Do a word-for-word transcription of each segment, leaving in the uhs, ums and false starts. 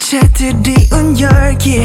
빛의 드리운 열기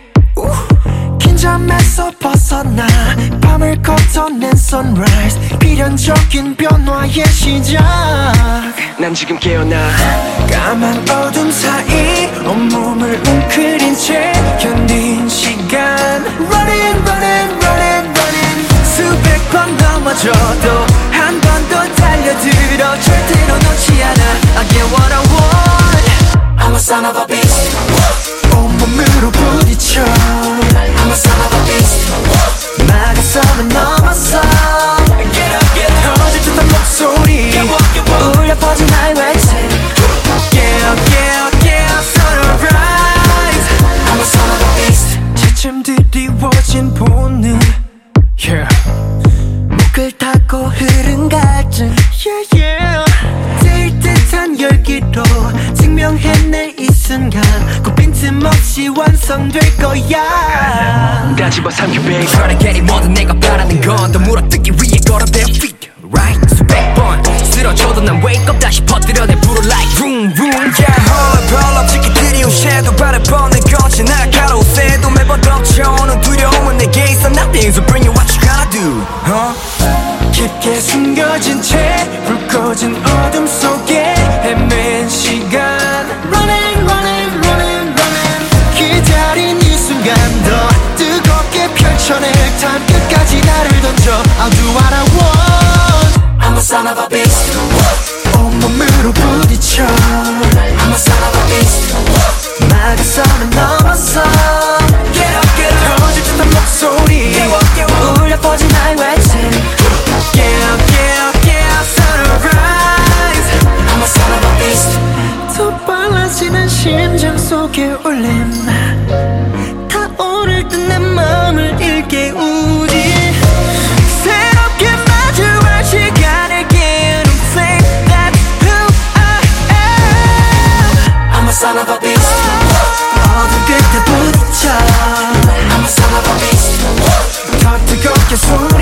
긴장에서 벗어나 밤을 걷어낸 sunrise 필연적인 변화의 시작 난 지금 깨어나 까만 어둠 사이 온몸을 웅크린 채 견딘 시간 Running running running running 수백 번 넘어져도 한 번 더 달려들어 절대로 놓지 않아 I get what I want I'm a son of a beast 온몸으로 부딪혀 I'm a son of a beast 막아서면 넘어서 Get up get up 터질 듯한 목소리 울려 퍼진 나의 외침 Get up get up get up sunrise I'm a son of a beast 지침 드리워진 본능 Yeah 목을 타고 흐른 갈증 Yeah yeah 들 듯한 열기로 증명해낼 이 순간 꼭 빈틈없이 완성될 거야 다 집어삼켜 babe Tryna get it 뭐든 내가 바라는 건 더 물어뜯기 위해 걸어 bare feet Right 수백 번 쓰러져도 난 wake up 다시 퍼뜨려내 불을 like vroom vroom Yeah 헐 별로 지키들이 온 shadow 바를 뻔해 건지 날카로운 새도 매번 덮쳐오는 두려움은 내게 있어 nothing So bring you what you gotta do huh? 깊게 숨겨진 채 불 꺼진 어둠 속에 헤맨 시간 Running running running running 기다린 이 순간 더 뜨겁게 펼쳐낼 time 끝까지 나를 던져 I'll do what I want I'm a son of a beast 온몸으로 부딪혀 I'm a son of a beast 막아서는 넘어서 Get up get up 터질 듯한 목소리 울려 퍼진 나의 외침 Get up get up get up sunrise I'm a son of a beast 더 빨라지는 심장 속의 울림 타오를 듯 내 맘을 일깨우지 새롭게 마주할 시간을 기회는 say that's who I am I'm a son of a beast 어둠 끝에 부딪혀 I'm a son of a beast 더 뜨겁게 숨